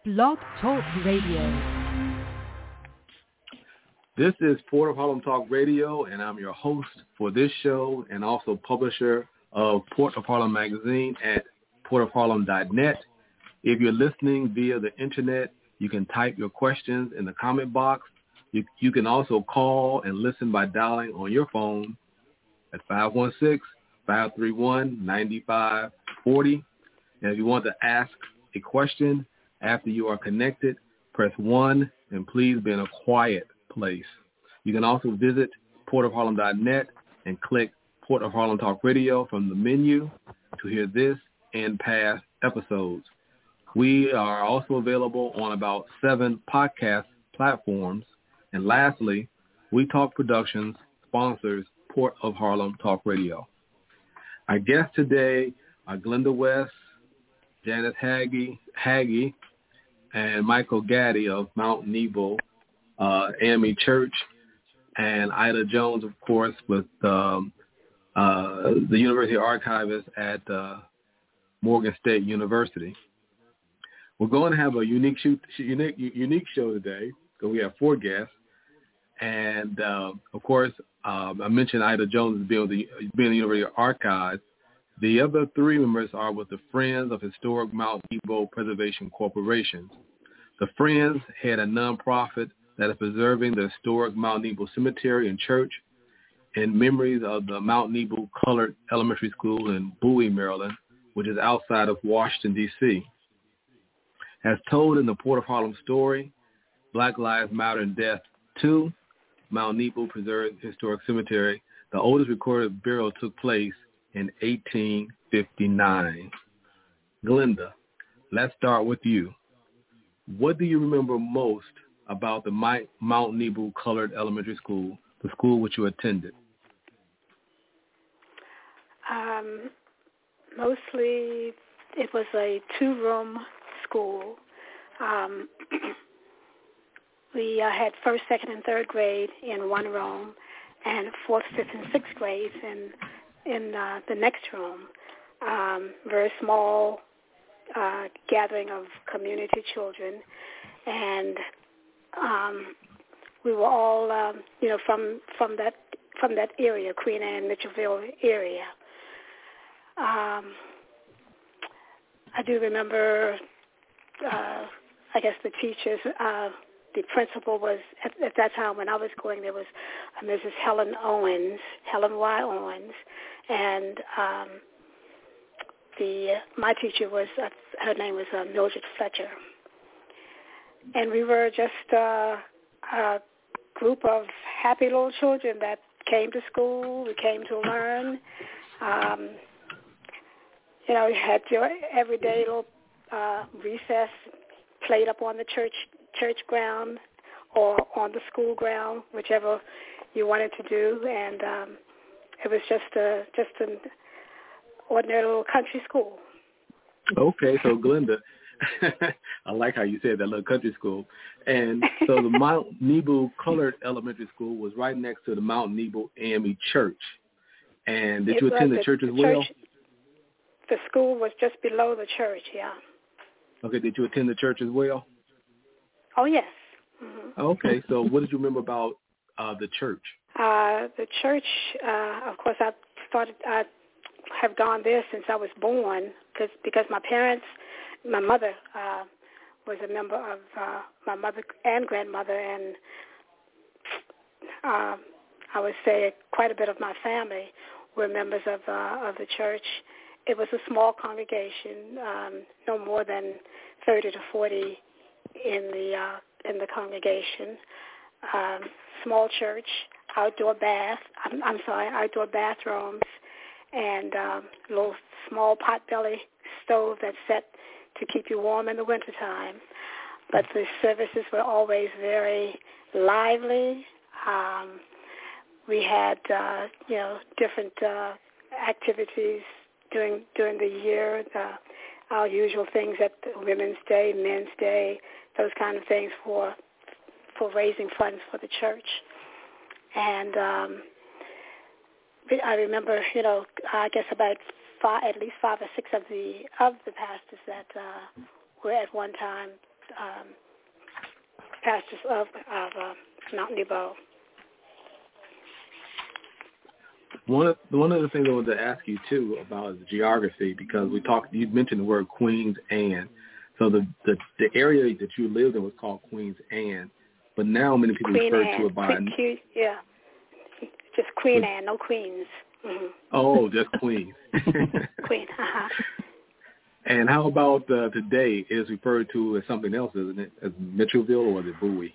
Blog Talk Radio. This is Port of Harlem Talk Radio, and I'm your host for this show and also publisher of Port of Harlem Magazine at portofharlem.net. If you're listening via the internet, you can type your questions in the comment box. You can also call and listen by dialing on your phone at 516-531-9540. And if you want to ask a question after you are connected, press 1 and please be in a quiet place. You can also visit portofharlem.net and click Port of Harlem Talk Radio from the menu to hear this and past episodes. We are also available on about 7 podcast platforms. And lastly, We Talk Productions sponsors Port of Harlem Talk Radio. Our guests today are Glenda West, Janice Hagee, and Michael Gaddy of Mount Nebo AME Church, and Ida Jones, of course, with the University Archivist at Morgan State University. We're going to have a unique show today because we have 4 guests. And, of course, I mentioned Ida Jones being the University Archives. The other 3 members are with the Friends of Historic Mount Nebo Preservation Corporation. The Friends had a nonprofit that is preserving the historic Mount Nebo Cemetery and Church in memories of the Mount Nebo Colored Elementary School in Bowie, Maryland, which is outside of Washington, D.C. As told in the Port of Harlem story, Black Lives Matter and Death 2, Mount Nebo Preserved Historic Cemetery, the oldest recorded burial took place in 1859. Glenda, let's start with you. What do you remember most about the Mount Nebo Colored Elementary School, the school which you attended? Mostly it was a 2-room school. We had 1st, 2nd, and 3rd grade in one room, and 4th, 5th, and 6th grades in the next room. Very small gathering of community children, and we were all, from that area, Queen Anne, Mitchellville area. I do remember, I guess the teachers. The principal was, at that time when I was going, there was Mrs. Helen Y. Owens, and my teacher was, her name was Mildred Fletcher. And we were just a group of happy little children that came to school. We came to learn. You had your everyday little recess, played up on the church ground or on the school ground, whichever you wanted to do, and it was just an ordinary little country school. Okay, so Glenda, I like how you said that, little country school. And so the Mount Nebo Colored Elementary School was right next to the Mount Nebo AME Church. And did you attend the church as well? The school was just below the church, yeah. Okay, did you attend the church as well? Oh, yes. Mm-hmm. Okay, so what did you remember about the church? The church, of course, I have gone there since I was born because my mother was a member of my mother and grandmother, and I would say quite a bit of my family were members of the church. It was a small congregation, no more than 30 to 40 in the congregation. Small church, outdoor bathrooms, and little small potbelly stove that's set to keep you warm in the wintertime. But the services were always very lively. We had different activities during the year, our usual things at Women's Day, Men's Day, those kind of things for raising funds for the church. And I remember, I guess about at least 5 or 6 of the pastors that were at one time pastors of Mount Nebo. One of the things I wanted to ask you too about is geography, because you mentioned the word Queens Anne. So the area that you lived in was called Queens Anne, but now many people refer to it by just Queen Anne, no Queens. Mm-hmm. Oh, just Queens. Queen. Uh-huh. And how about today? It is referred to as something else, isn't it? As Mitchellville, or is it Bowie?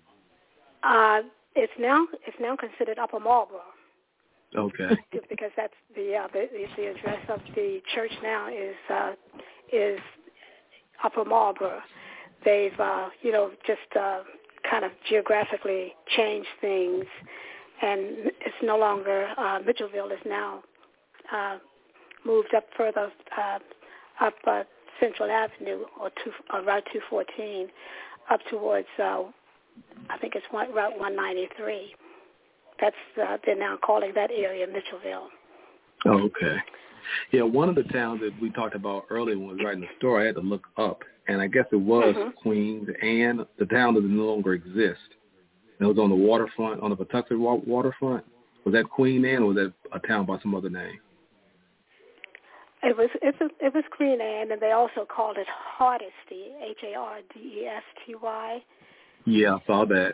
It's now considered Upper Marlboro. Okay. Because that's the address of the church now is Upper Marlboro. They've just kind of geographically changed things, and it's no longer Mitchellville is now moved up further up Central Avenue or Route 214 up towards I think it's Route 193. That's they're now calling that area Mitchellville. Oh, okay. Yeah, one of the towns that we talked about earlier when we was writing the story, I had to look up, and I guess it was Queens Anne. The town doesn't no longer exist. It was on the waterfront, on the Patuxent waterfront. Was that Queen Anne, or was that a town by some other name? It was Queen Anne, and they also called it Hardesty, Hardesty. Yeah, I saw that.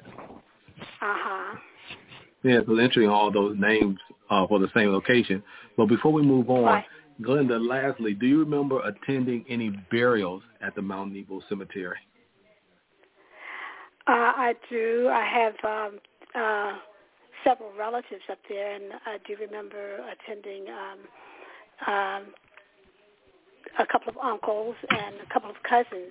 Yeah, so interesting, all those names for the same location. But before we move on, right. Glenda, lastly, do you remember attending any burials at the Mount Nebo Cemetery? I do. I have several relatives up there, and I do remember attending a couple of uncles and a couple of cousins'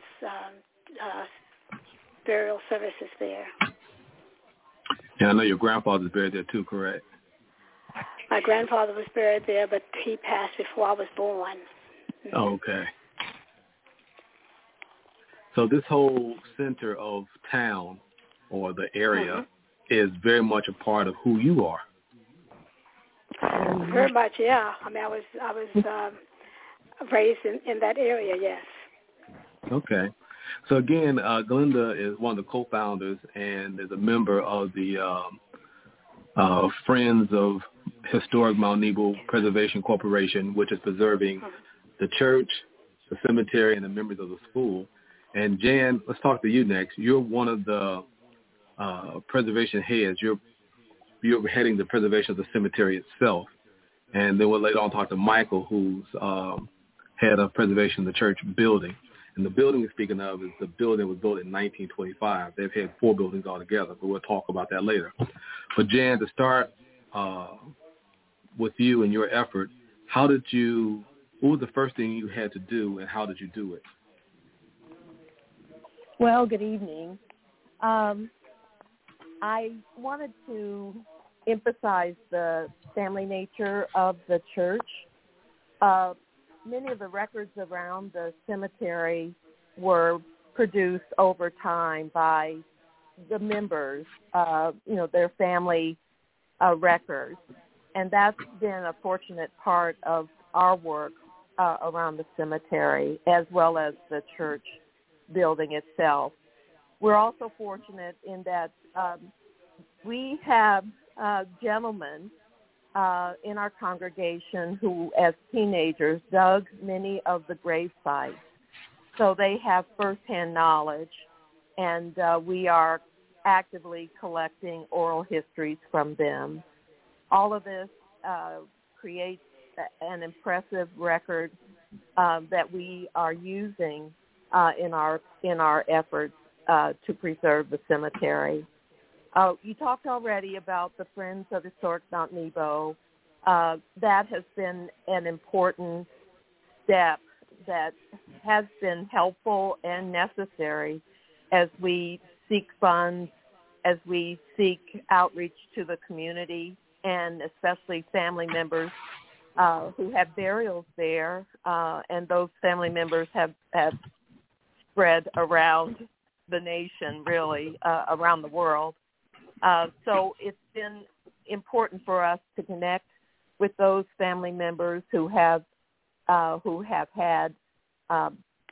burial services there. And I know your grandfather's buried there too, correct? My grandfather was buried there, but he passed before I was born. Oh, okay. So this whole center of town or the area is very much a part of who you are. Very much, yeah. I mean, I was raised in that area, yes. Okay. So again, Glenda is one of the co-founders and is a member of the Friends of Historic Mount Nebo Preservation Corporation, which is preserving the church, the cemetery, and the members of the school. And Jan, let's talk to you next. You're one of the preservation heads. You're heading the preservation of the cemetery itself. And then we'll later on talk to Michael, who's head of preservation of the church building. And the building we're speaking of is the building that was built in 1925. They've had 4 buildings altogether, but we'll talk about that later. But Jan, to start with you and your effort, what was the first thing you had to do, and how did you do it? Well, good evening. I wanted to emphasize the family nature of the church. Many of the records around the cemetery were produced over time by the members, their family records. And that's been a fortunate part of our work around the cemetery, as well as the church building itself. We're also fortunate in that we have gentlemen in our congregation who, as teenagers, dug many of the grave sites. So they have firsthand knowledge, and we are actively collecting oral histories from them. All of this creates an impressive record that we are using in our efforts to preserve the cemetery. You talked already about the Friends of Historic Mount Nebo. That has been an important step that has been helpful and necessary as we seek funds, as we seek outreach to the community, and especially family members who have burials there, and those family members have spread around the nation, really, around the world. So it's been important for us to connect with those family members who have had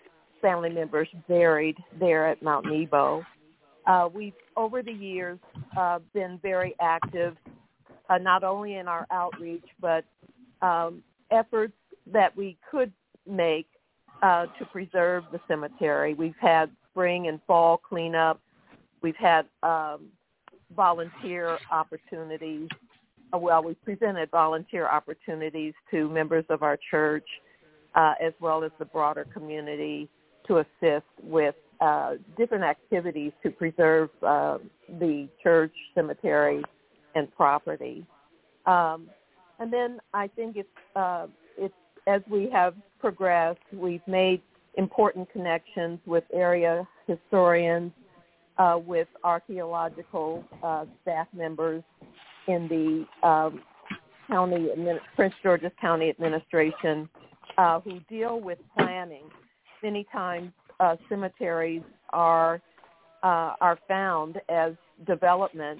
family members buried there at Mount Nebo. We've, over the years, been very active, not only in our outreach, but efforts that we could make to preserve the cemetery. We've had spring and fall cleanup. We've had volunteer opportunities. We've presented volunteer opportunities to members of our church as well as the broader community to assist with different activities to preserve the church, cemetery, and property. And then I think it's as we have progressed, we've made important connections with area historians, with archaeological staff members in the Prince George's County Administration who deal with planning. Many times cemeteries are found as development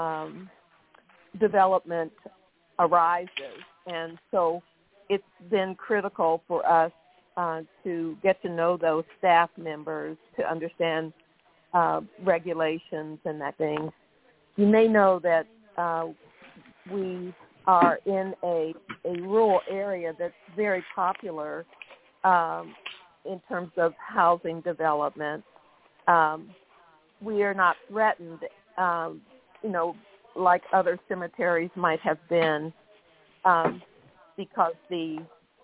arises, and so it's been critical for us to get to know those staff members to understand regulations and that thing. You may know that we are in a rural area that's very popular in terms of housing development. We are not threatened, like other cemeteries might have been, because the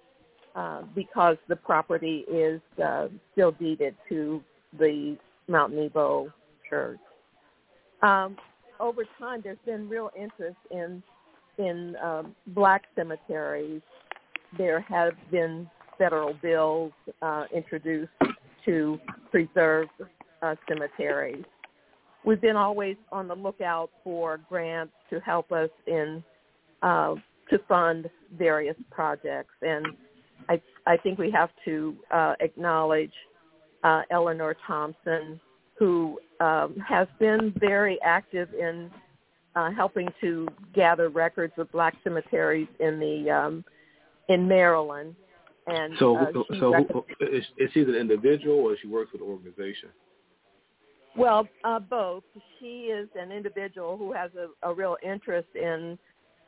property is still deeded to the Mount Nebo Church. Over time, there's been real interest in black cemeteries. There have been federal bills introduced to preserve cemeteries. We've been always on the lookout for grants to help us to fund various projects, and I think we have to acknowledge Eleanor Thompson, who has been very active in helping to gather records of black cemeteries in Maryland. And is she an individual or she works with an organization? Well, both. She is an individual who has a real interest in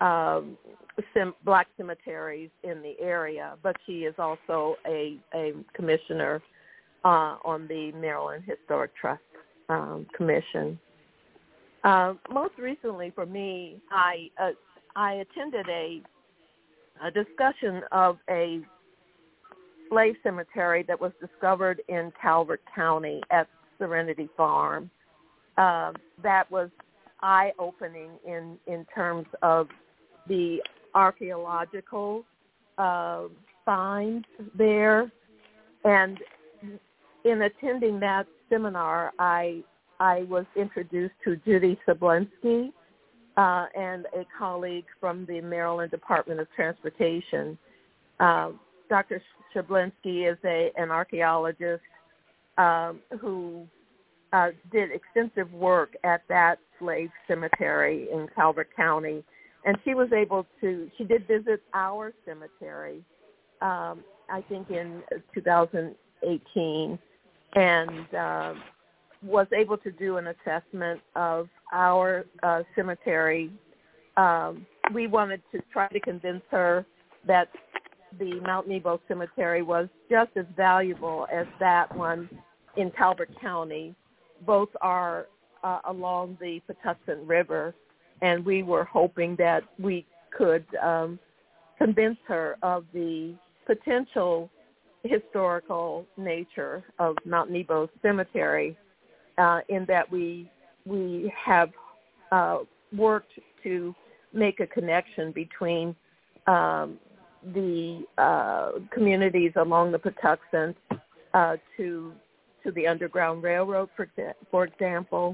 black cemeteries in the area, but she is also a commissioner on the Maryland Historic Trust Commission. Most recently for me, I attended a discussion of a slave cemetery that was discovered in Calvert County at Serenity Farm. That was eye-opening in terms of the archaeological finds there. And in attending that seminar, I was introduced to Judy Shablinsky and a colleague from the Maryland Department of Transportation. Dr. Shablinsky is an archaeologist who did extensive work at that slave cemetery in Calvert County. And she did visit our cemetery, I think in 2018, and was able to do an assessment of our cemetery. We wanted to try to convince her that the Mount Nebo Cemetery was just as valuable as that one in Calvert County. Both are along the Patuxent River, and we were hoping that we could convince her of the potential historical nature of Mount Nebo Cemetery, in that we have worked to make a connection between the communities along the Patuxent to the Underground Railroad, for example.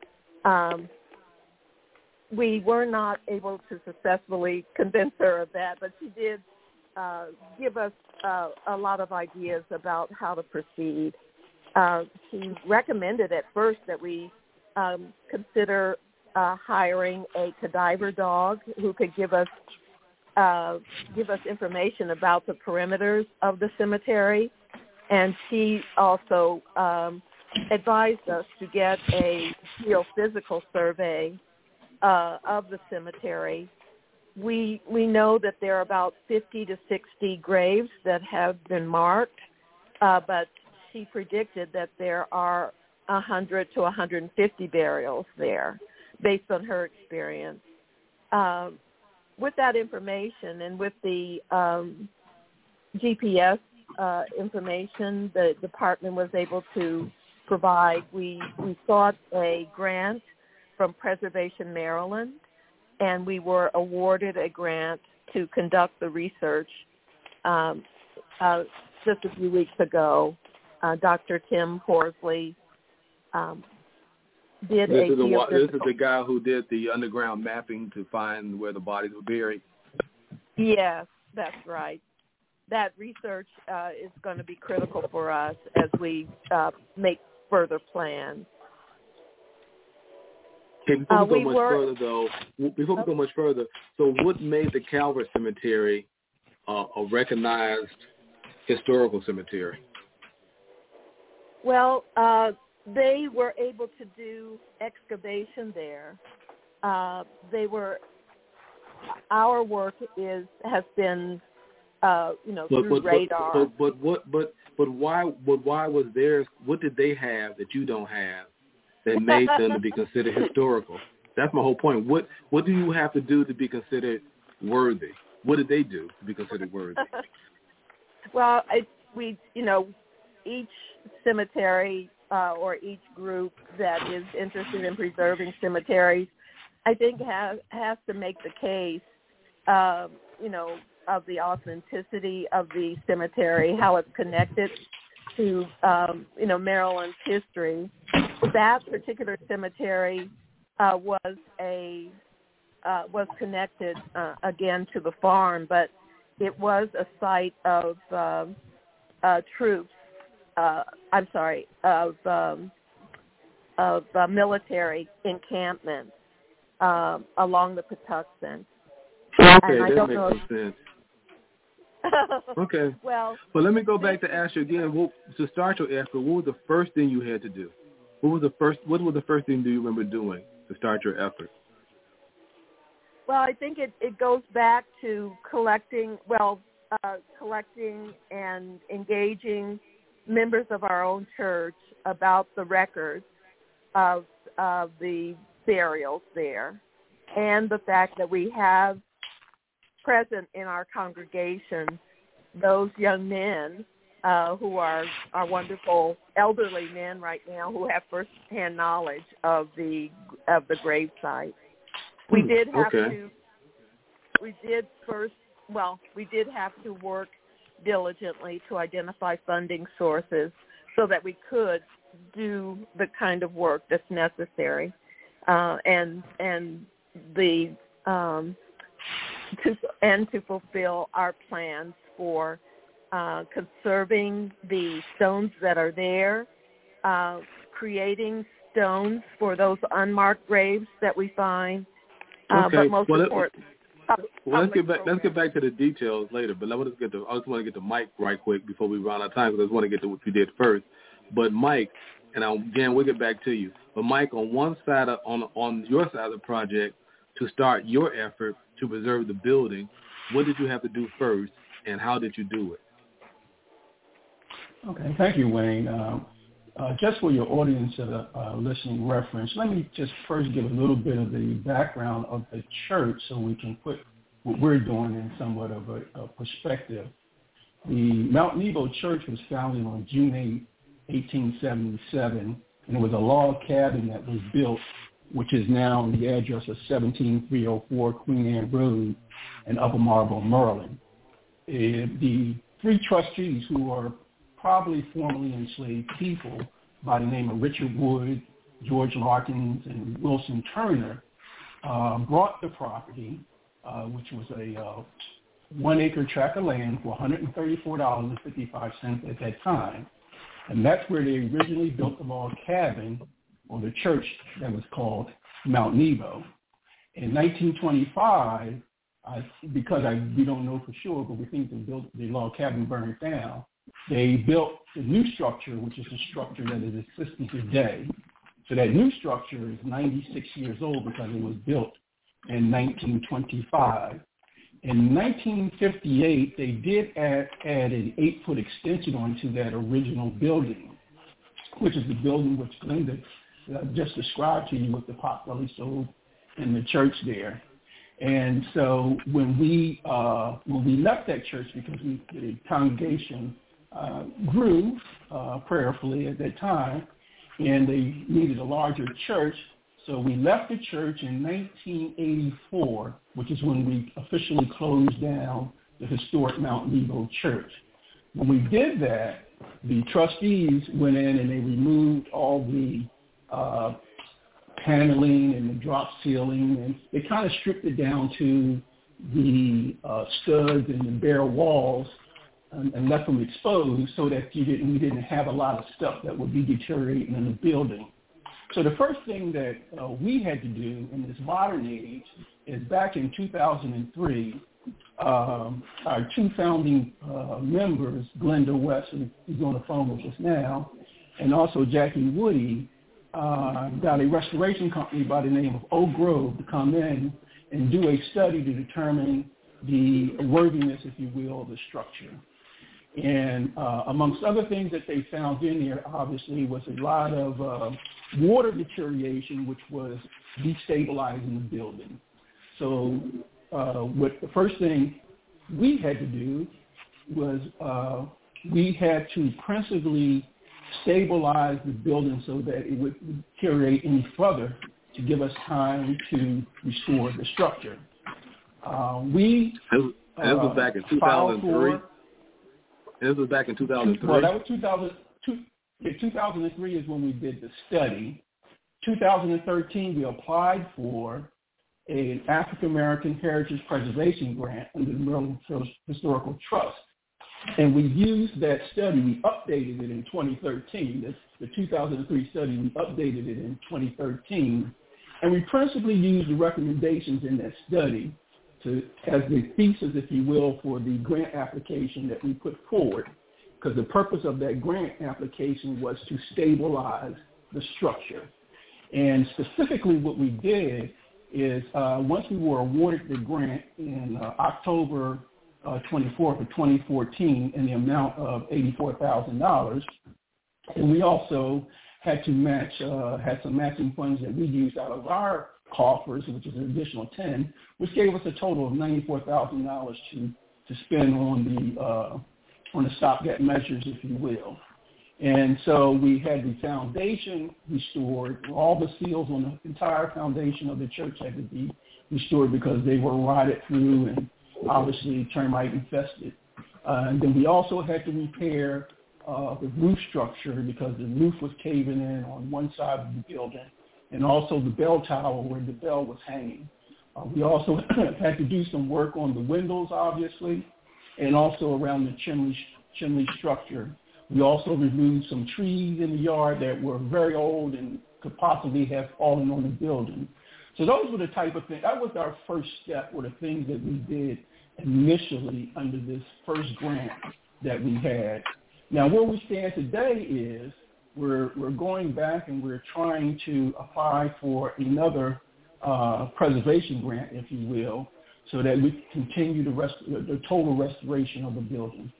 We were not able to successfully convince her of that, but she did give us a lot of ideas about how to proceed. She recommended at first that we consider hiring a cadaver dog who could give us information about the perimeters of the cemetery, And she also advised us to get a geophysical survey of the cemetery. We know that there are about 50 to 60 graves that have been marked, but she predicted that there are 100 to 150 burials there based on her experience. With that information and with the GPS information the department was able to provide, we sought a grant from Preservation Maryland, and we were awarded a grant to conduct the research just a few weeks ago. Dr. Tim Horsley did this is the guy who did the underground mapping to find where the bodies were buried? Yes, that's right. That research is going to be critical for us as we make further plans. Okay, before we go much further, so what made the Calvert Cemetery a recognized historical cemetery? Well, they were able to do excavation there. Our work has been, through radar. But why was theirs? What did they have that you don't have that made them to be considered historical? That's my whole point. What do you have to do to be considered worthy? What did they do to be considered worthy? Well, each cemetery or each group that is interested in preserving cemeteries, I think has to make the case, of the authenticity of the cemetery, how it's connected to, Maryland's history. That particular cemetery was connected again to the farm, but it was a site of troops. Of military encampment along the Patuxent. Okay, that makes sense. Okay. Well, let me go back to ask you again. To start your effort, what was the first thing you had to do? What was the first thing do you remember doing to start your effort? Well, I think it goes back to collecting and engaging members of our own church about the records of the burials there, and the fact that we have present in our congregation those young men who are wonderful elderly men right now who have first-hand knowledge of the grave site. We did have to work diligently to identify funding sources so that we could do the kind of work that's necessary, and to fulfill our plans for conserving the stones that are there, creating stones for those unmarked graves that we find. But most important. Let's get back to the details later. But I just want to get to Mike right quick before we run out of time, because I just want to get to what you did first. But Mike, and again we'll get back to you. But Mike, on your side of the project, to start your effort to preserve the building, what did you have to do first, and how did you do it? Okay, thank you, Wayne. Just for your audience listening reference, let me just first give a little bit of the background of the church so we can put what we're doing in somewhat of a perspective. The Mount Nebo Church was founded on June 8, 1877, and it was a log cabin that was built, which is now on the address of 17304 Queen Anne Road in Upper Marlboro, Maryland. The three trustees, who are probably formerly enslaved people by the name of Richard Wood, George Larkins, and Wilson Turner, brought the property, which was a 1-acre tract of land, for $134.55 at that time. And that's where they originally built the log cabin, or the church that was called Mount Nebo. In 1925, we don't know for sure, but we think the log cabin burned down. they built the new structure, which is the structure that is existing today. So that new structure is 96 years old because it was built in 1925. In 1958, they did add an 8-foot extension onto that original building, which is the building which Glenda just described to you with the potbelly stove and the church there. And so when we left that church, because the congregation grew prayerfully at that time, and they needed a larger church, so we left the church in 1984, which is when we officially closed down the historic Mount Nebo Church. When we did that, the trustees went in and they removed all the paneling and the drop ceiling, and they kind of stripped it down to the studs and the bare walls and left them exposed so that we didn't have a lot of stuff that would be deteriorating in the building. So the first thing that we had to do in this modern age is back in 2003, our two founding members, Glenda West, who's on the phone with us now, and also Jackie Woody, got a restoration company by the name of Oak Grove to come in and do a study to determine the worthiness, if you will, of the structure. And amongst other things that they found in there, obviously, was a lot of water deterioration, which was destabilizing the building. So what the first thing we had to do was we had to principally stabilize the building so that it would deteriorate any further to give us time to restore the structure. This was back in 2003. This was back in 2003. Well, that was 2002. 2003 is when we did the study. 2013, we applied for an African American Heritage Preservation Grant under the Maryland Historical Trust. And we used that study, we updated it in 2013. The 2003 study, we updated it in 2013. And we principally used the recommendations in that study as the thesis, if you will, for the grant application that we put forward. Because the purpose of that grant application was to stabilize the structure. And specifically what we did is once we were awarded the grant in October 24th of 2014 in the amount of $84,000, and we also had to match, had some matching funds that we used out of our coffers, which is an additional 10, which gave us a total of $94,000 to spend on the stopgap measures, if you will. And so we had the foundation restored. All the seals on the entire foundation of the church had to be restored because they were rotted through and obviously termite infested. And then we also had to repair the roof structure because the roof was caving in on one side of the building, and also the bell tower where the bell was hanging. We also had to do some work on the windows, obviously, and also around the chimney structure. We also removed some trees in the yard that were very old and could possibly have fallen on the building. So those were the type of things. That was our first step, were the things that we did initially under this first grant that we had. Now, where we stand today is we're going back and we're trying to apply for another preservation grant, if you will, so that we continue the total restoration of the building.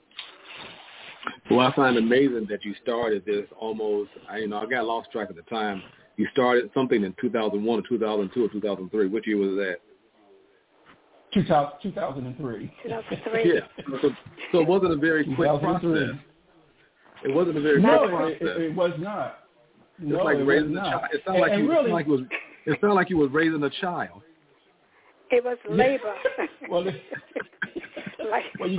Well, I find it amazing that you started this almost, I got lost track of the time. You started something in 2001 or 2002 or 2003. Which year was that? 2003. 2003. Yeah. So it wasn't a very quick process. It wasn't a very quick process. It was not. It's like raising a child. It sounded like you was raising a child. It was labor. You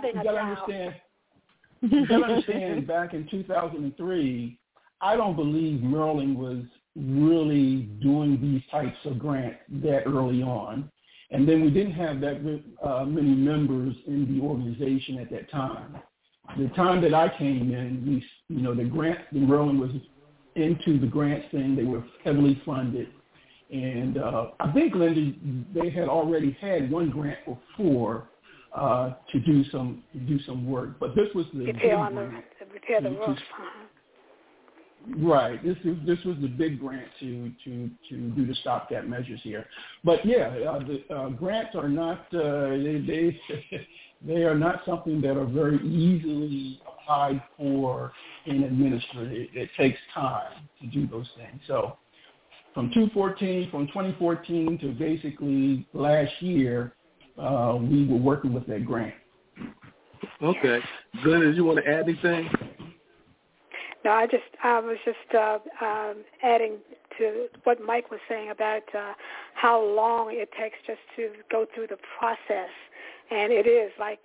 gotta understand, back in 2003, I don't believe Maryland was really doing these types of grants that early on. And then we didn't have that many members in the organization at that time. The time that I came in, the Maryland was into the grants thing. They were heavily funded. And I think, Linda, they had already had one grant before, to do some work. But this was the repair the roof. Right. This was the big grant to do the stopgap measures here. But yeah, the grants are not they are not something that are very easily applied for and administered. It takes time to do those things. So from 2014 to basically last year, we were working with that grant. Okay. Glenn, did you want to add anything? No, I was just adding to what Mike was saying about how long it takes just to go through the process, and it is like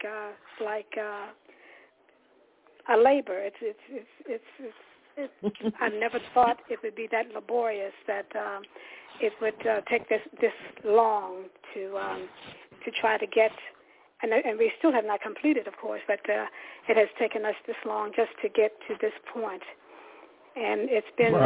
a labor. It's I never thought it would be that laborious, that it would take this long to try to get. And we still have not completed, of course, but it has taken us this long just to get to this point. And it's been,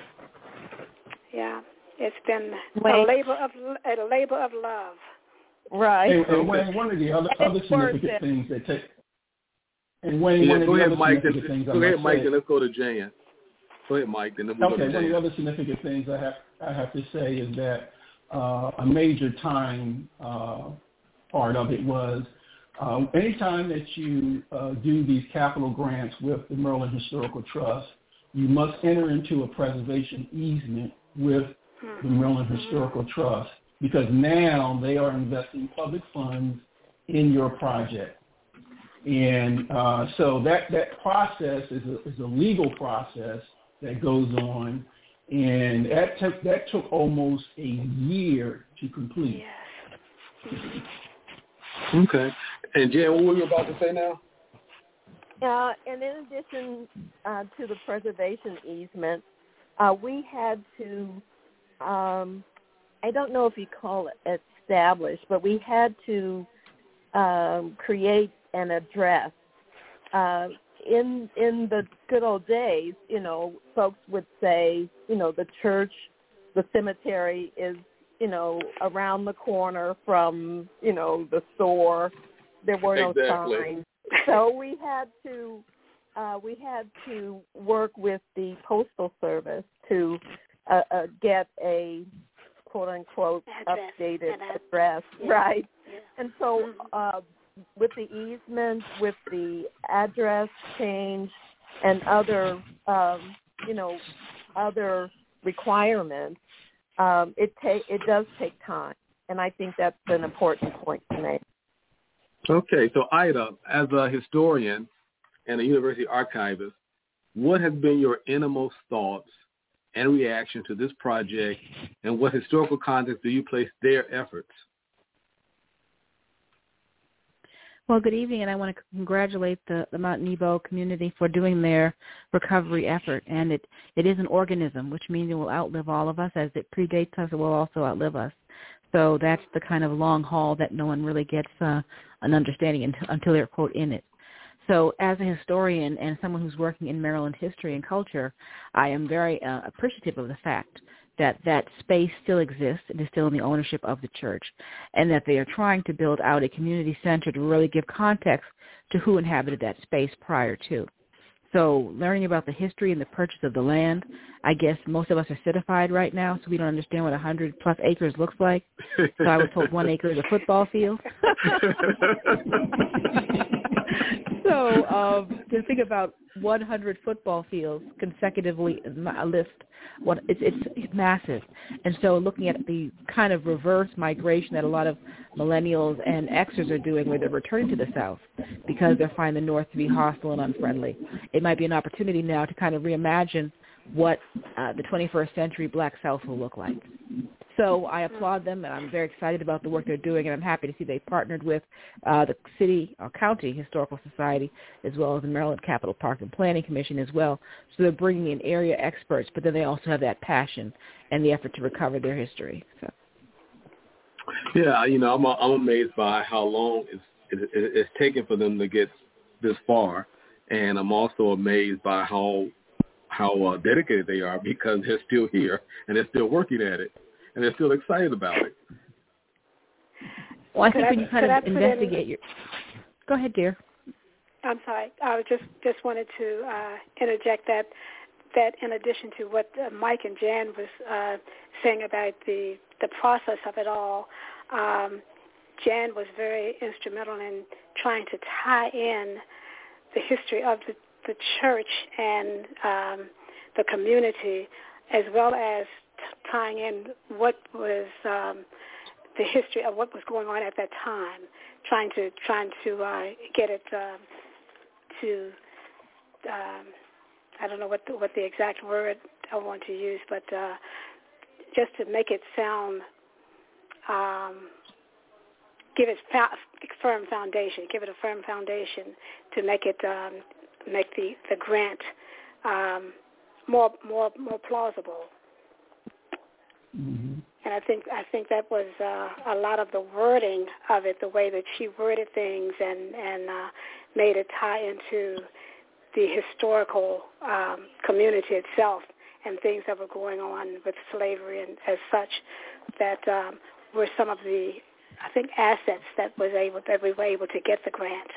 it's been a labor of love. Right. And Wayne, one of the other significant things that take. And Wayne, go ahead, Mike. Let's go to Jan. Go ahead, Mike. Then we'll go to Jan. One of the other significant things I have to say is that a major time part of it was anytime that you do these capital grants with the Maryland Historical Trust, you must enter into a preservation easement with the Maryland Historical Trust, because now they are investing public funds in your project. And so that process is a legal process that goes on, and that took almost a year to complete. Yes. Okay. And Jan, what were you about to say now? And in addition to the preservation easement, we had to, I don't know if you call it establish, but we had to create an address. In the good old days, folks would say, the church, the cemetery is, around the corner from, the store. There were no signs. So we had to work with the Postal Service to get a quote unquote updated address, right? Yeah. And so with the easement, with the address change, and other other requirements, it does take time, and I think that's an important point to make. Okay, so Ida, as a historian and a university archivist, what has been your innermost thoughts and reaction to this project, and what historical context do you place their efforts? Well, good evening, and I want to congratulate the Mount Nebo community for doing their recovery effort. And it is an organism, which means it will outlive all of us. As it predates us, it will also outlive us. So that's the kind of long haul that no one really gets an understanding until they're, quote, in it. So as a historian and someone who's working in Maryland history and culture, I am very appreciative of the fact that space still exists and is still in the ownership of the church, and that they are trying to build out a community center to really give context to who inhabited that space prior to. So learning about the history and the purchase of the land, I guess most of us are citified right now, so we don't understand what 100-plus acres looks like. So I was told 1 acre is a football field. So to think about 100 football fields consecutively a list, it's massive. And so looking at the kind of reverse migration that a lot of millennials and Xers are doing, where they're returning to the South because they're finding the North to be hostile and unfriendly, it might be an opportunity now to kind of reimagine what the 21st century Black South will look like. So I applaud them, and I'm very excited about the work they're doing, and I'm happy to see they partnered with the city or county historical society, as well as the Maryland Capital Park and Planning Commission as well. So they're bringing in area experts, but then they also have that passion and the effort to recover their history. So. Yeah, I'm amazed by how long it's taken for them to get this far, and I'm also amazed by how dedicated they are, because they're still here and they're still working at it. And they're still excited about it. Well, I think when you kind of investigate Go ahead, dear. I'm sorry. I just wanted to interject that in addition to what Mike and Jan was saying about the process of it all, Jan was very instrumental in trying to tie in the history of the church and the community, as well as tying in what was the history of what was going on at that time, trying to get it to I don't know what the exact word I want to use, but just to make it sound, give it firm foundation, give it a firm foundation to make it make the grant more plausible. Mm-hmm. And I think that was a lot of the wording of it, the way that she worded things and made it tie into the historical community itself and things that were going on with slavery and as such, that were some of the, I think, assets that we were able to get the grant.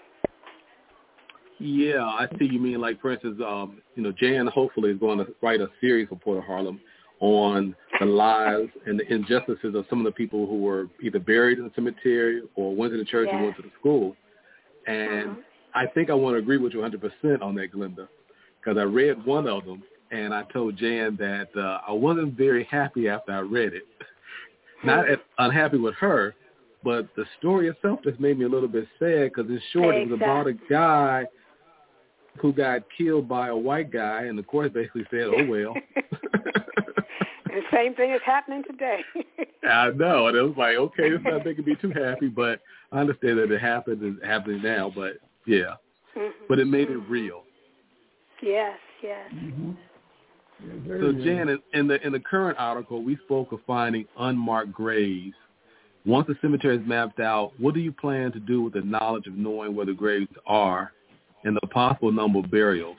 Yeah, I see you mean, like, for instance, Jan hopefully is going to write a series for Port of Harlem on the lives and the injustices of some of the people who were either buried in the cemetery or went to the church and went to the school. And I think I want to agree with you 100% on that, Glenda, because I read one of them, and I told Jan that I wasn't very happy after I read it. Not unhappy with her, but the story itself just made me a little bit sad because, in short, it was about a guy who got killed by a white guy, and the court basically said, oh, well. The same thing is happening today. I know. And it was like, okay, it's not making me too happy, but I understand that it happened and it's happening now, but yeah. Mm-hmm. But it made it real. Yes. Mm-hmm. Yeah, so, Jan, in the current article, we spoke of finding unmarked graves. Once the cemetery is mapped out, what do you plan to do with the knowledge of knowing where the graves are and the possible number of burials?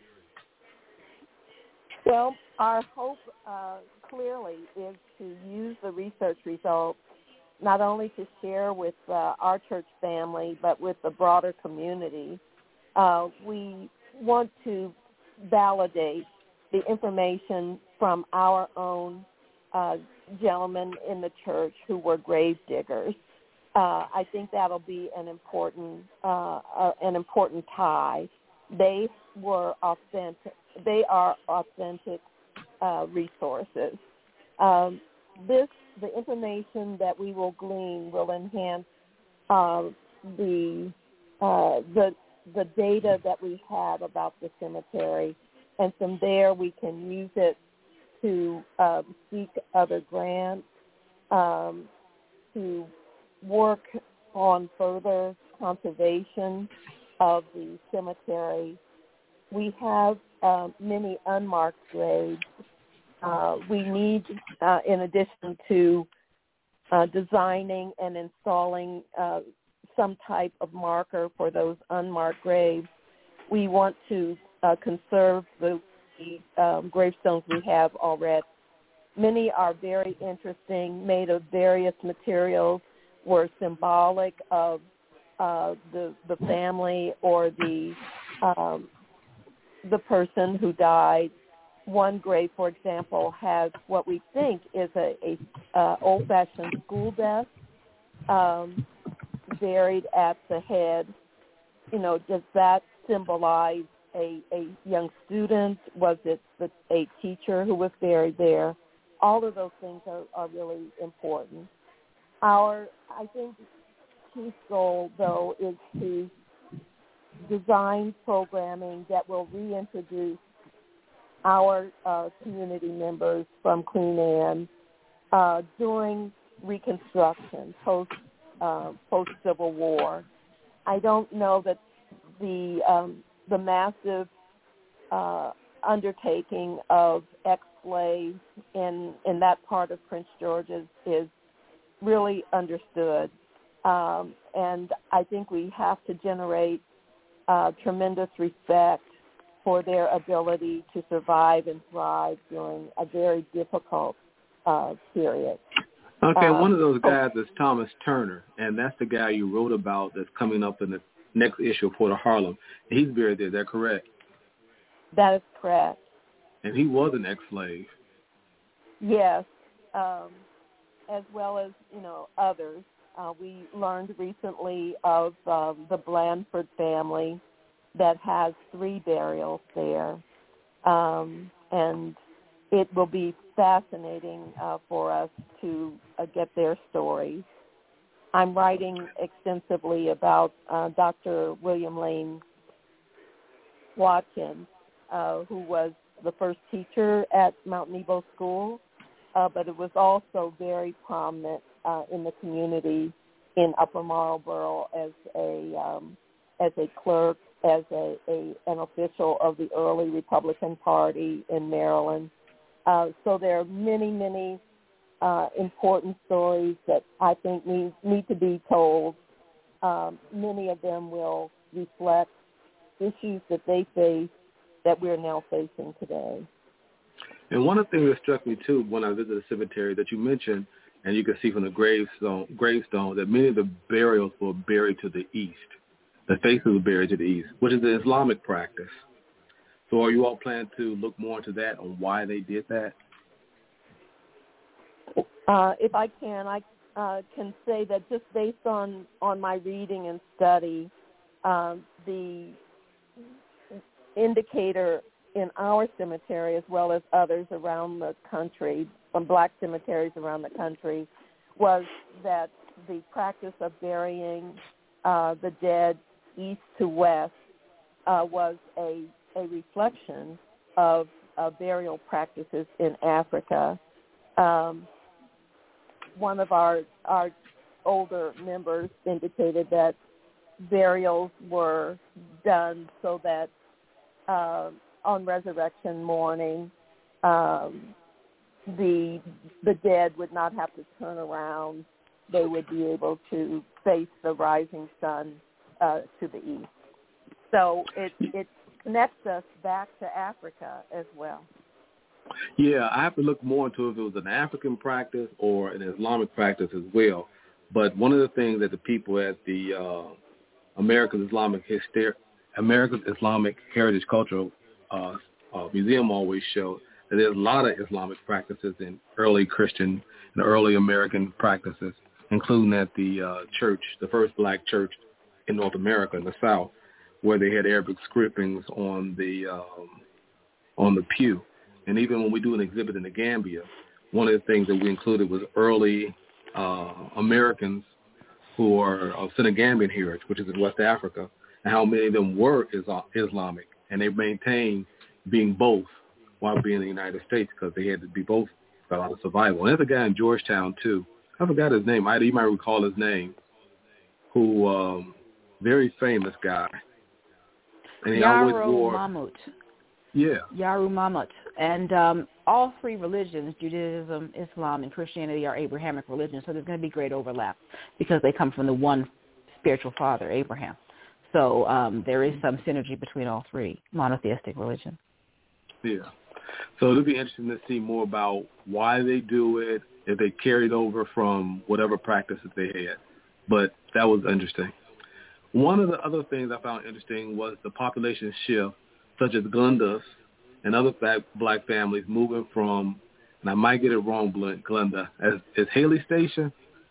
Well, our hope clearly is to use the research results not only to share with our church family, but with the broader community. We want to validate the information from our own gentlemen in the church who were grave diggers. I think that'll be an important tie. They were authentic. They are authentic resources. The information that we will glean will enhance the data that we have about the cemetery, and from there we can use it to seek other grants, to work on further conservation of the cemetery. We have many unmarked graves. We need, in addition to designing and installing some type of marker for those unmarked graves, we want to conserve the gravestones we have already. Many are very interesting, made of various materials, were symbolic of the family or the person who died. One grave, for example, has what we think is a old-fashioned school desk buried at the head. Does that symbolize a young student? Was it a teacher who was buried there? All of those things are really important. I think, chief goal, though, is to design programming that will reintroduce our community members from Queen Anne during Reconstruction, post-Civil War. I don't know that the massive undertaking of ex-slaves in that part of Prince George's is really understood. And I think we have to generate tremendous respect for their ability to survive and thrive during a very difficult period. Okay, one of those guys is Thomas Turner, and that's the guy you wrote about that's coming up in the next issue of Port of Harlem. He's buried there. Is that correct? That is correct. And he was an ex-slave. Yes, as well as, others. We learned recently of the Blandford family that has 3 burials there. And it will be fascinating for us to get their stories. I'm writing extensively about Dr. William Lane Watkins, who was the first teacher at Mount Nebo School, but it was also very prominent in the community in Upper Marlboro as a clerk, as an official of the early Republican Party in Maryland. So there are many, many important stories that I think need to be told. Many of them will reflect issues that they face that we're now facing today. And one of the things that struck me, too, when I visited the cemetery that you mentioned, and you can see from the gravestone that many of the burials were buried to the east. The faces were buried to the east, which is the Islamic practice. So are you all planning to look more into that, on why they did that? If I can say that just based on my reading and study, the indicator in our cemetery as well as others around the country, from black cemeteries around the country, was that the practice of burying the dead east to west was a reflection of burial practices in Africa. One of our older members indicated that burials were done so that on resurrection morning, the dead would not have to turn around. They would be able to face the rising sun to the east. So it connects us back to Africa as well. Yeah, I have to look more into if it was an African practice or an Islamic practice as well. But one of the things that the people at the American Islamic Heritage Cultural Museum always show that there's a lot of Islamic practices in early Christian and early American practices, including at the church, the first black church in North America, in the South, where they had Arabic scriptings on the pew. And even when we do an exhibit in the Gambia, one of the things that we included was early Americans who are of Senegambian heritage, which is in West Africa, and how many of them were Islamic. And they maintained being both while being in the United States because they had to be both for a lot of survival. And there's a guy in Georgetown, too. I forgot his name. You might recall his name, who very famous guy. And he always wore... Mahmoud. Yeah. Yaru Mahmud. And all 3 religions, Judaism, Islam, and Christianity, are Abrahamic religions, so there's going to be great overlap because they come from the one spiritual father, Abraham. So there is some synergy between all 3 monotheistic religions. Yeah. So it'll be interesting to see more about why they do it, if they carried over from whatever practices they had. But that was interesting. One of the other things I found interesting was the population shift, such as Glenda's and other black families moving from, and I might get it wrong, Glenda, as Haley Station?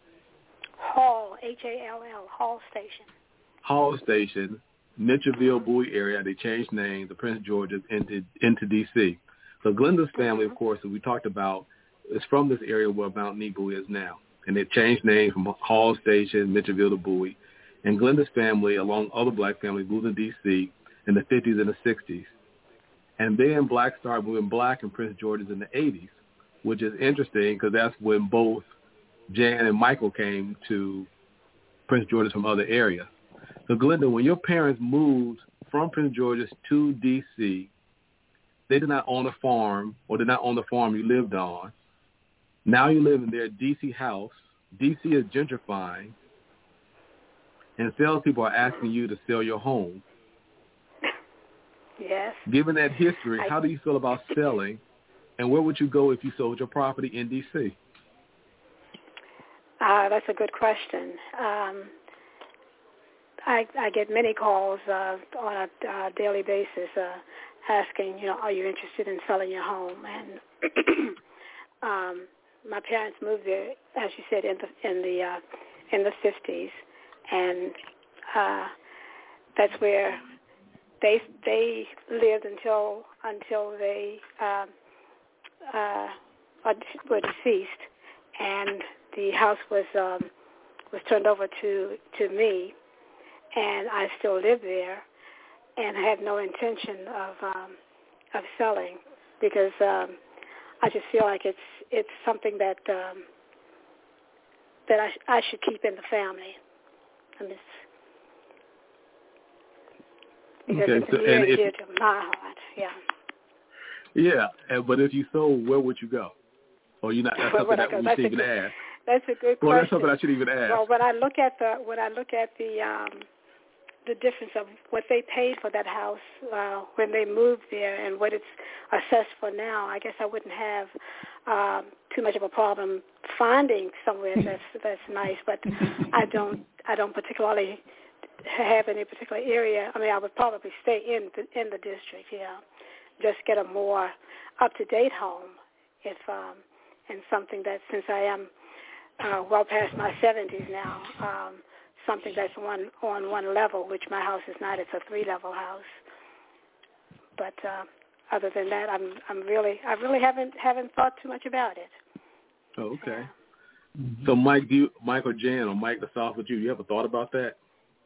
Hall, H-A-L-L, Hall Station. Hall Station, Mitchellville, Bowie area. They changed names, the Prince George's, into D.C. So Glenda's family, of course, as we talked about, is from this area where Mount Nebo is now. And they changed names from Hall Station, Mitchellville to Bowie. And Glenda's family, along other black families, moved to D.C. in the 50s and the 60s. And then blacks started moving black in Prince George's in the 80s, which is interesting because that's when both Jan and Michael came to Prince George's from other areas. So, Glenda, when your parents moved from Prince George's to D.C., they did not own a farm or did not own the farm you lived on. Now you live in their D.C. house. D.C. is gentrifying, and salespeople are asking you to sell your home. Yes. Given that history, how do you feel about selling, and where would you go if you sold your property in D.C.? That's a good question. I get many calls on a daily basis asking, are you interested in selling your home? And my parents moved there, as you said, in the 50s, and that's where they lived until they were deceased, and the house was turned over to me, and I still live there, and I had no intention of selling because I just feel like it's something that I should keep in the family. Because it's near and dear to my heart. Yeah. Yeah, but if you sold, where would you go? Or you not? That's something that we shouldn't even ask. That's a good question. Well, that's something I shouldn't even ask. Well, when I look at the difference of what they paid for that house when they moved there and what it's assessed for now, I guess I wouldn't have too much of a problem finding somewhere that's nice. But I don't particularly have any particular area. I mean, I would probably stay in the district. Yeah, just get a more up-to-date home if and something that, since I am well past my 70s now, something that's on one level, which my house is not. It's a 3-level house. But other than that, I really haven't thought too much about it. Oh, okay. So Mike or Jan, or Mike to start with you ever thought about that?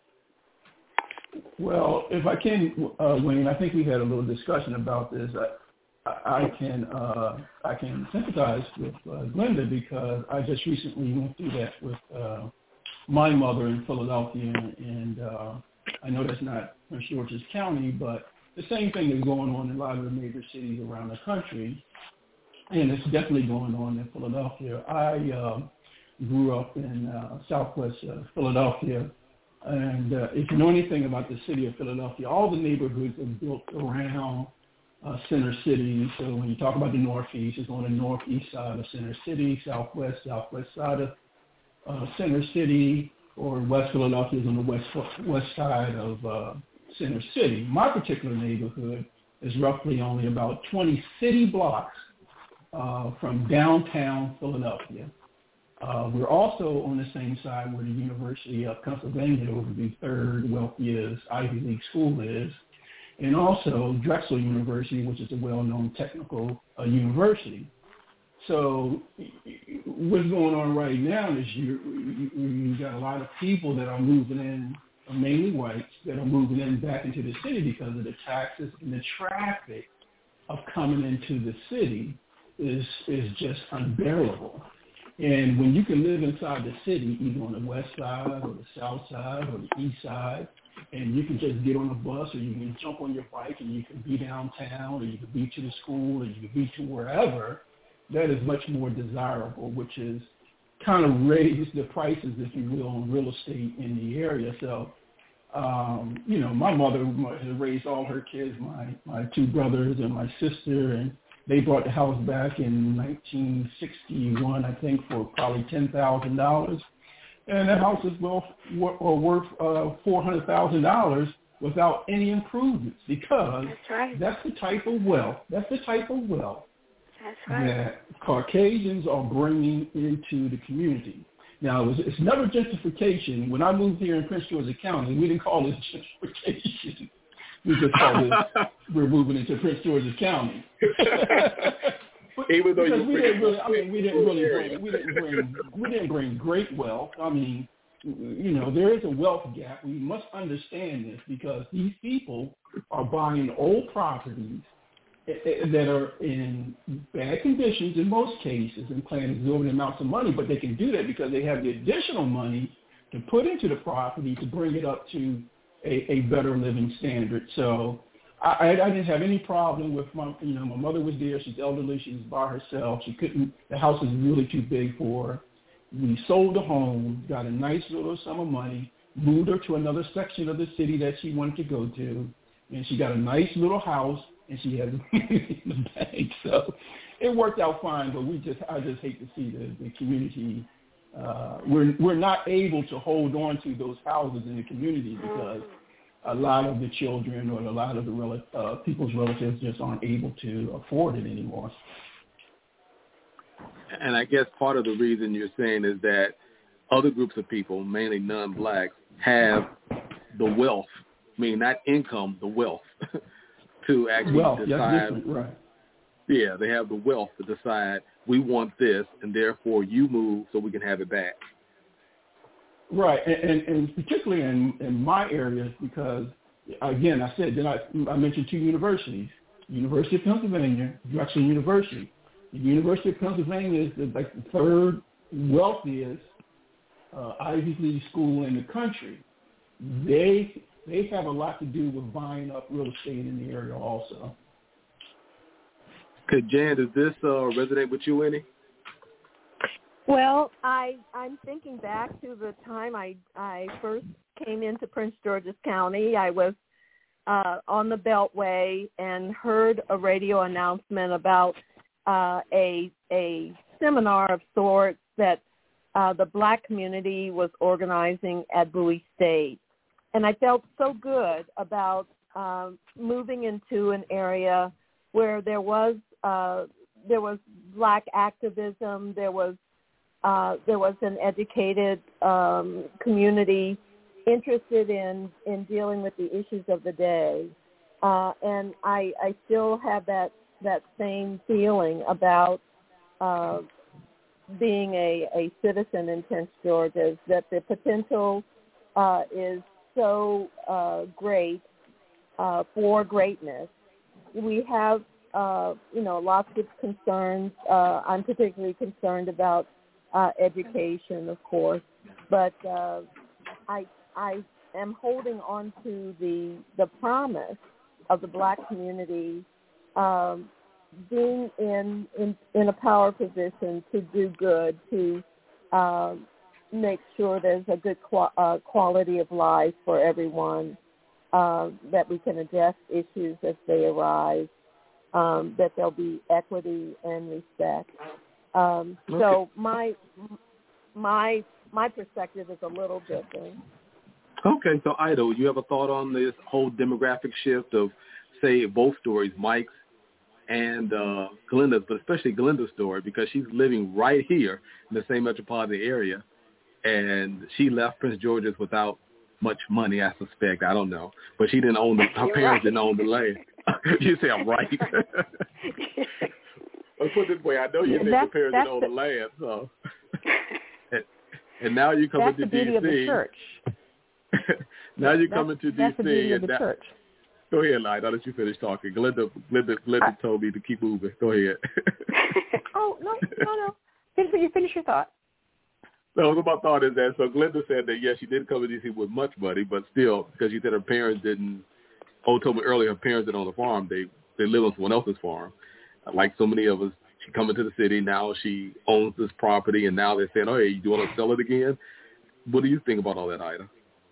Well, if I can, Wayne, I think we had a little discussion about this. I can sympathize with Glenda because I just recently went through that with my mother in Philadelphia, and I know that's not Prince George's County, but the same thing is going on in a lot of the major cities around the country, and it's definitely going on in Philadelphia. I grew up in southwest Philadelphia, and if you know anything about the city of Philadelphia, all the neighborhoods are built around Center City. So when you talk about the Northeast, it's on the northeast side of Center City, southwest side of Center City, or West Philadelphia is on the west side of Center City. My particular neighborhood is roughly only about 20 city blocks from downtown Philadelphia. We're also on the same side where the University of Pennsylvania, over the third wealthiest Ivy League school is, and also Drexel University, which is a well-known technical university. So what's going on right now is you got a lot of people that are moving in, mainly whites, that are moving in back into the city because of the taxes and the traffic of coming into the city is just unbearable. And when you can live inside the city, either on the west side or the south side or the east side, and you can just get on a bus or you can jump on your bike and you can be downtown or you can be to the school or you can be to wherever, that is much more desirable, which is kind of raised the prices, if you will, on real estate in the area. So, my mother has raised all her kids, my 2 brothers and my sister, and they bought the house back in 1961, I think, for probably $10,000. And the house is worth $400,000 without any improvements, because that's the type of wealth. That Caucasians are bringing into the community. Now, it's never gentrification. When I moved here in Prince George's County, we didn't call it gentrification. We just called it, we're moving into Prince George's County. Even though we didn't bring great wealth. I mean, there is a wealth gap. We must understand this, because these people are buying old properties that are in bad conditions in most cases and paying exorbitant amounts of money, but they can do that because they have the additional money to put into the property to bring it up to a better living standard. So I didn't have any problem with my mother was there. She's elderly. She was by herself. The house was really too big for her. We sold the home, got a nice little sum of money, moved her to another section of the city that she wanted to go to, and she got a nice little house, and she has money in the bank. So it worked out fine, but I just hate to see the community we're not able to hold on to those houses in the community because a lot of the children or a lot of the people's relatives just aren't able to afford it anymore. And I guess part of the reason you're saying is that other groups of people, mainly non-blacks, have the wealth, meaning not income, the wealth, to actually decide. Right. Yeah, they have the wealth to decide we want this, and therefore you move so we can have it back. Right, and particularly in my area, because, again, I said that I mentioned two universities, University of Pennsylvania, Drexel University. The University of Pennsylvania is the third wealthiest Ivy League school in the country. They have a lot to do with buying up real estate in the area also. Okay, Jan, does this resonate with you any? Well, I'm thinking back to the time I first came into Prince George's County. I was on the Beltway and heard a radio announcement about a seminar of sorts that the black community was organizing at Bowie State. And I felt so good about moving into an area where there was black activism, there was an educated community interested in dealing with the issues of the day. And I still have that same feeling about being a citizen in Prince George's, that the potential is so great for greatness. We have, lots of concerns. I'm particularly concerned about education, of course, but I am holding on to the promise of the black community being in a power position to do good, to make sure there's a good quality of life for everyone, that we can address issues as they arise, that there'll be equity and respect. So my perspective is a little different. Okay, so Ida, you have a thought on this whole demographic shift of, say, both stories, Mike's and Glenda's, but especially Glenda's story, because she's living right here in the same metropolitan area, and she left Prince George's without much money, I suspect. I don't know. But she didn't own her parents didn't own the land. You say I'm right. Let's put it this way. I know you think your parents didn't own the land, so. and now you come into D.C. That's the beauty of the church. Now you come into D.C. That's the beauty of the church. Go ahead, Light. I'll let you finish talking. Glenda told me to keep moving. Go ahead. Oh, no. Finish your thought. So my thought is that, so Glenda said that, yes, she did come to D.C. with much money, but still, because she said her parents didn't, told me earlier, her parents didn't own the farm. They live on someone else's farm. Like so many of us, she come into the city, now she owns this property, and now they're saying, oh, hey, you want to sell it again? What do you think about all that, Ida?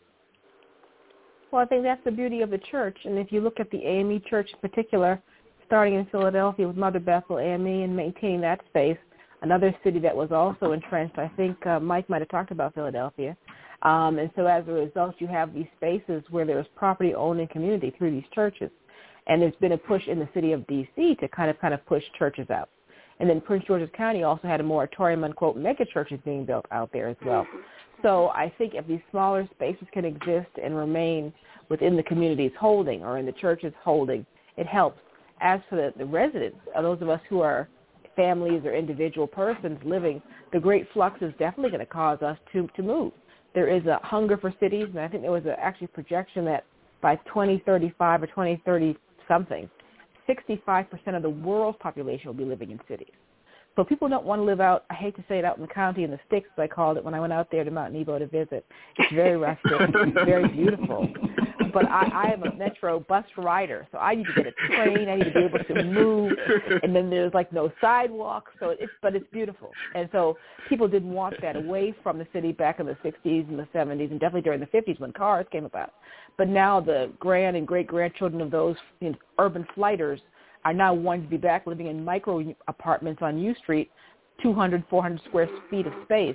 Well, I think that's the beauty of the church. And if you look at the AME Church in particular, starting in Philadelphia with Mother Bethel AME and maintaining that space, another city that was also entrenched, I think Mike might have talked about Philadelphia. And so as a result, you have these spaces where there's property owned in community through these churches. And there's been a push in the city of D.C. to kind of push churches out. And then Prince George's County also had a moratorium on, quote, mega churches being built out there as well. So I think if these smaller spaces can exist and remain within the community's holding or in the church's holding, it helps. As for the residents, those of us who are families or individual persons living, the great flux is definitely going to cause us to move. There is a hunger for cities, and I think there was actually a projection that by 2035 or 2030-something, 65% of the world's population will be living in cities. So people don't want to live out, I hate to say it, out in the county in the sticks, as I called it when I went out there to Mount Nebo to visit. It's very rustic. It's very beautiful. But I am a Metro bus rider, so I need to get a train. I need to be able to move. And then there's no sidewalks, but it's beautiful. And so people didn't want that away from the city back in the 60s and the 70s and definitely during the 50s when cars came about. But now the grand and great-grandchildren of those urban flighters are now wanting to be back living in micro apartments on U Street, 200, 400 square feet of space,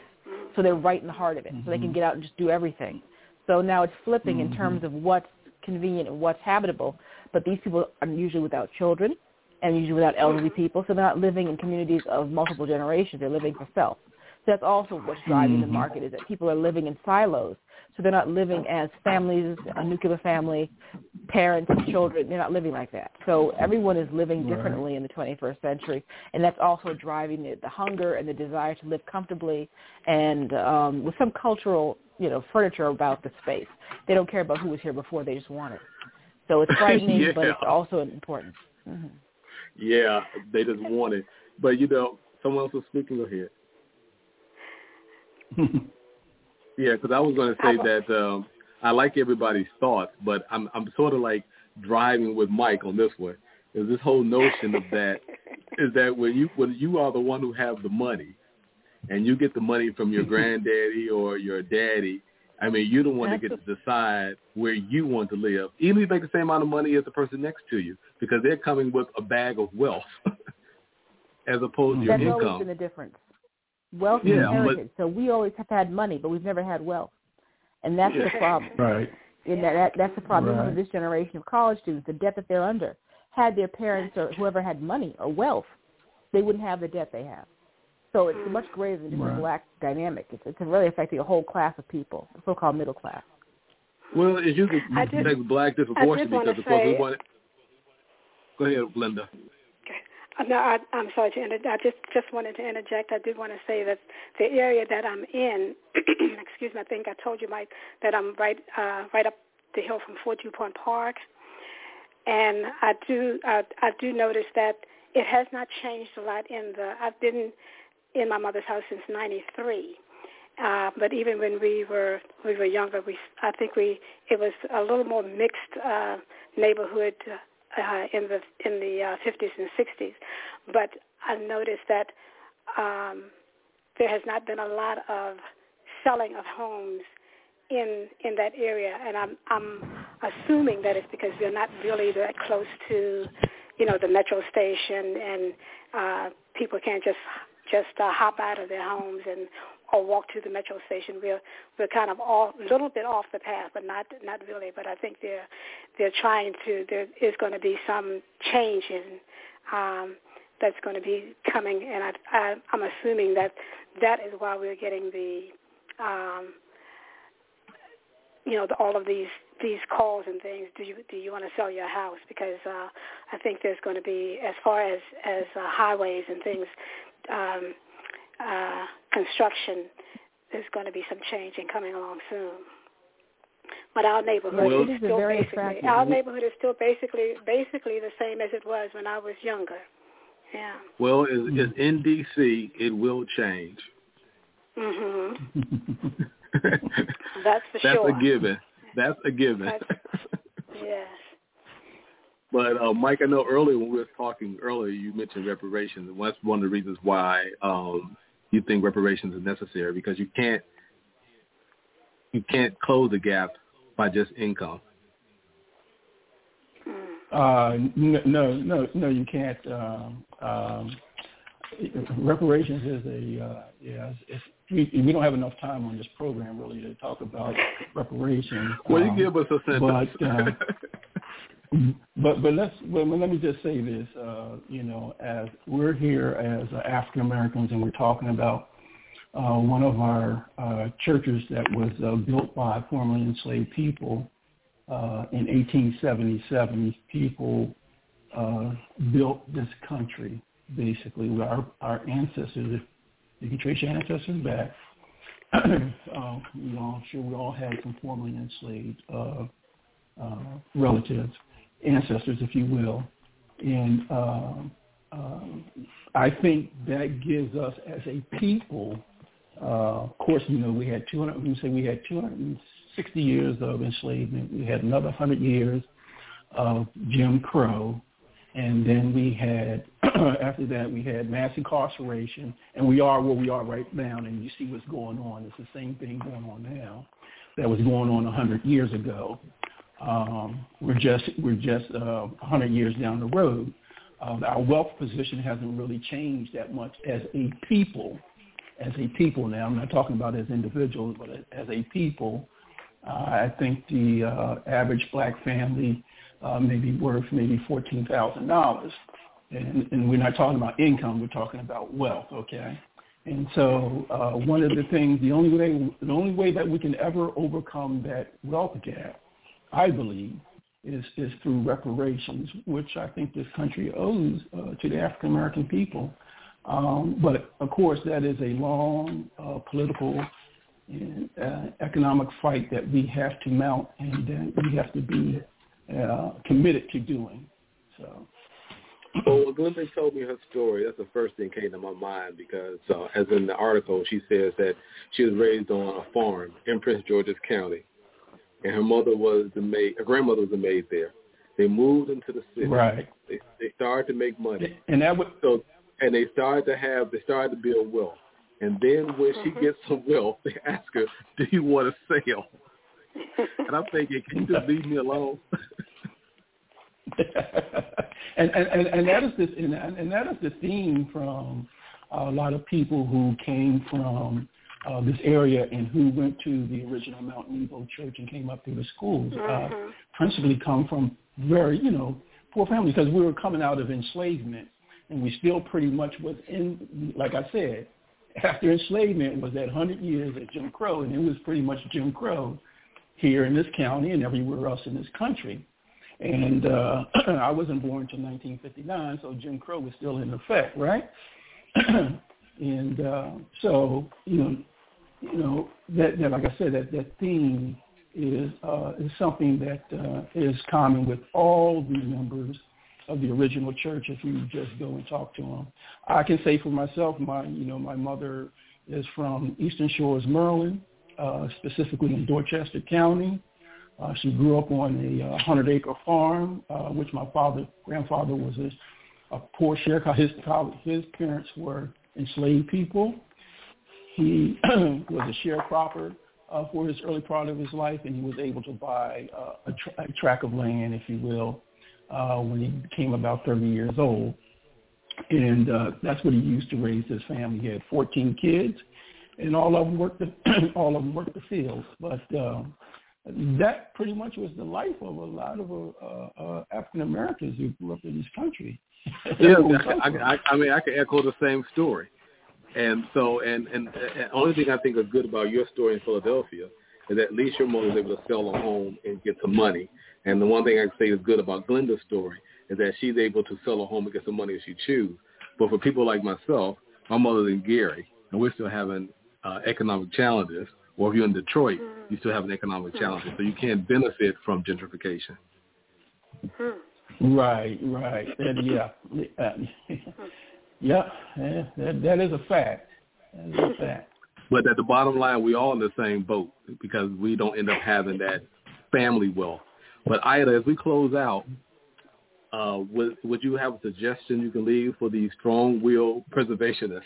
So they're right in the heart of it, so they can get out and just do everything. So now it's flipping in terms of what's convenient and what's habitable, but these people are usually without children and usually without elderly people, so they're not living in communities of multiple generations. They're living for self. So that's also what's driving the market, is that people are living in silos. So they're not living as families, a nuclear family, parents and children. They're not living like that. So everyone is living differently in the 21st century, and that's also driving the hunger and the desire to live comfortably and with some cultural, furniture about the space. They don't care about who was here before. They just want it. So it's frightening, but it's also important. Mm-hmm. Yeah, they just want it. But, someone else was speaking. Go ahead. Yeah, because I was going to say that I like everybody's thoughts, but I'm sort of like driving with Mike on this one. Is this whole notion of that is that when you are the one who have the money, and you get the money from your granddaddy or your daddy, I mean, you're the one that gets to decide where you want to live, even if you make the same amount of money as the person next to you, because they're coming with a bag of wealth as opposed to your income. That's always been the difference. Wealth is inherited. So we always have had money, but we've never had wealth. And that's the problem. Right. And that's the problem with this generation of college students, the debt that they're under. Had their parents or whoever had money or wealth, they wouldn't have the debt they have. So it's much greater than just a black dynamic. It's really affecting a whole class of people, the so-called middle class. Well, it's usually makes black disproportionate because, of course, we want it. Go ahead, Linda. No, I'm sorry to interject. I just wanted to interject. I did want to say that the area that I'm in, excuse me, I think I told you, Mike, that I'm right up the hill from Fort DuPont Park, and I do notice that it has not changed a lot. I've been in my mother's house since '93, but even when we were younger, I think it was a little more mixed neighborhood. In the 50s and 60s, but I noticed that there has not been a lot of selling of homes in that area, and I'm assuming that it's because they're not really that close to, the metro station, and people can't just hop out of their homes or walk to the metro station. We're kind of a little bit off the path, but not really. But I think they're trying to. There is going to be some change that's going to be coming, and I'm assuming that is why we're getting the all of these calls and things. Do you want to sell your house? Because I think there's going to be, as far as highways and things. Construction, there's going to be some change and coming along soon. But our neighborhood is still basically the same as it was when I was younger. Yeah. Well, it's in D.C. It will change. Mm-hmm. That's for sure. That's a given. Yes. But, Mike, I know earlier when we were talking earlier, you mentioned reparations. And that's one of the reasons why you think reparations are necessary, because you can't close the gap by just income. No, you can't. Reparations is we don't have enough time on this program really to talk about reparations. Well, you give us a sentence. But let me just say this, as we're here as African Americans, and we're talking about one of our churches that was built by formerly enslaved people in 1877. These people built this country, basically. Our ancestors, if you can trace your ancestors back, I'm sure we all had some formerly enslaved relatives, ancestors, if you will. And I think that gives us as a people, of course, we had 260 years of enslavement. We had another 100 years of Jim Crow. And then we had, after that, we had mass incarceration. And we are where we are right now. And you see what's going on. It's the same thing going on now that was going on 100 years ago. We're just 100 years down the road. Our wealth position hasn't really changed that much as a people. as a people now. I'm not talking about as individuals, but as a people. I think the average black family may be worth maybe $14,000. And we're not talking about income, we're talking about wealth, okay? And so one of the things, the only way that we can ever overcome that wealth gap, I believe, is through reparations, which I think this country owes to the African American people. But of course, that is a long political and economic fight that we have to mount, and we have to be committed to doing. So. Well, Glenda told me her story. That's the first thing came to my mind because, as in the article, she says that she was raised on a farm in Prince George's County, and her mother was the maid. Her grandmother was the maid there. They moved into the city. Right. They started to make money, and that would and they started to build wealth. And then when she gets some wealth, they ask her, "Do you want to sell?" And I'm thinking, can you just leave me alone? and that is the theme from a lot of people who came from this area and who went to the original Mount Nebo Church and came up through the schools. Principally come from very poor families because we were coming out of enslavement, and we still pretty much was in, like I said, after enslavement was that 100 years of Jim Crow, and it was pretty much Jim Crow here in this county and everywhere else in this country. And I wasn't born until 1959, so Jim Crow was still in effect, right? And so that like I said, that theme is something that is common with all the members of the original church. If you just go and talk to them, I can say for myself, my mother is from Eastern Shores, Maryland, specifically in Dorchester County. She grew up on a 100-acre farm, which my grandfather was a poor sharecropper. His parents were enslaved people. He was a sharecropper for his early part of his life, and he was able to buy a tract of land, if you will, when he became about 30 years old. And that's what he used to raise his family. He had 14 kids, and all of them worked the fields. But that pretty much was the life of a lot of African Americans who grew up in this country. Yeah, I mean, I can echo the same story. And so, and the only thing I think is good about your story in Philadelphia is that at least your mother was able to sell a home and get some money. And the one thing I can say is good about Glenda's story is that she's able to sell a home and get some money if she chooses. But for people like myself, my mother's in Gary, and we're still having economic challenges. Or if you're in Detroit, you still have an economic challenge. So you can't benefit from gentrification. Right. That is a fact. But at the bottom line, we're all in the same boat because we don't end up having that family wealth. But Ida, as we close out, would you have a suggestion you can leave for these strong-willed preservationists?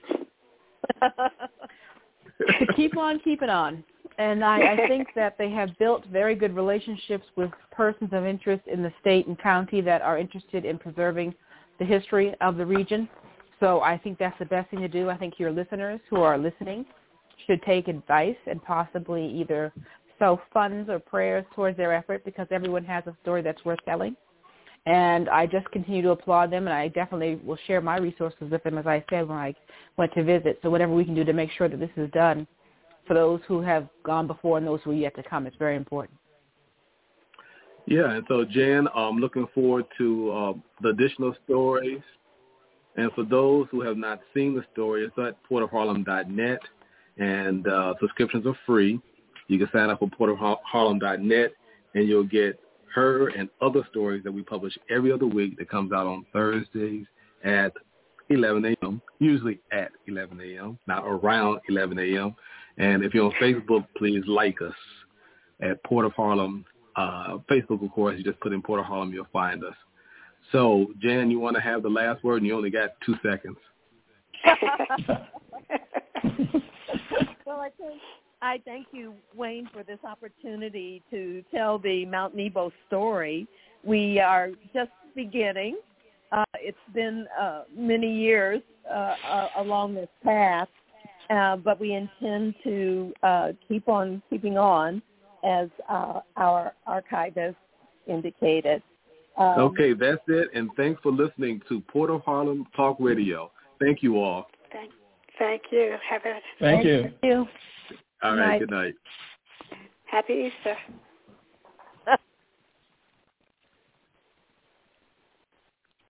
To keep on keeping on. And I think that they have built very good relationships with persons of interest in the state and county that are interested in preserving the history of the region. So I think that's the best thing to do. I think your listeners who are listening should take advice and possibly either sow funds or prayers towards their effort because everyone has a story that's worth telling. And I just continue to applaud them, and I definitely will share my resources with them, as I said, when I went to visit. So whatever we can do to make sure that this is done for those who have gone before and those who are yet to come, it's very important. Yeah, and so, Jen, I'm looking forward to the additional stories. And for those who have not seen the story, it's at portofharlem.net, and subscriptions are free. You can sign up for portofharlem.net, and you'll get her and other stories that we publish every other week that comes out on Thursdays at 11 a.m., usually at 11 a.m., not around 11 a.m. And if you're on Facebook, please like us at Port of Harlem. Facebook, of course, you just put in Port of Harlem, you'll find us. So, Jan, you want to have the last word, and you only got 2 seconds. Well, I thank you, Wayne, for this opportunity to tell the Mount Nebo story. We are just beginning. It's been many years along this path, but we intend to keep on keeping on, as our archivist indicated. Okay, that's it. And thanks for listening to Port of Harlem Talk Radio. Thank you all. Thank you. Thank you. All right, good night. Happy Easter.